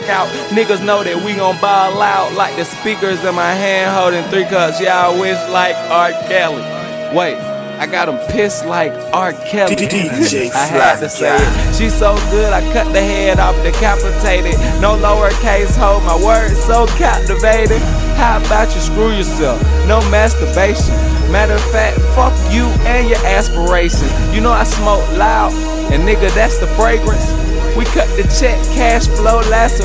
out. Niggas know that we gon' ball out. Like the speakers in my hand holding 3 cups. Yeah, I wish like R. Kelly. Wait, I got him pissed like R. Kelly. I had to say it. She's so good, I cut the head off, decapitated. No lowercase hold, my words so captivating. How about you screw yourself? No masturbation. Matter of fact, fuck you and your aspirations. You know I smoke loud, and nigga, that's the fragrance. We cut the check, cash flow, last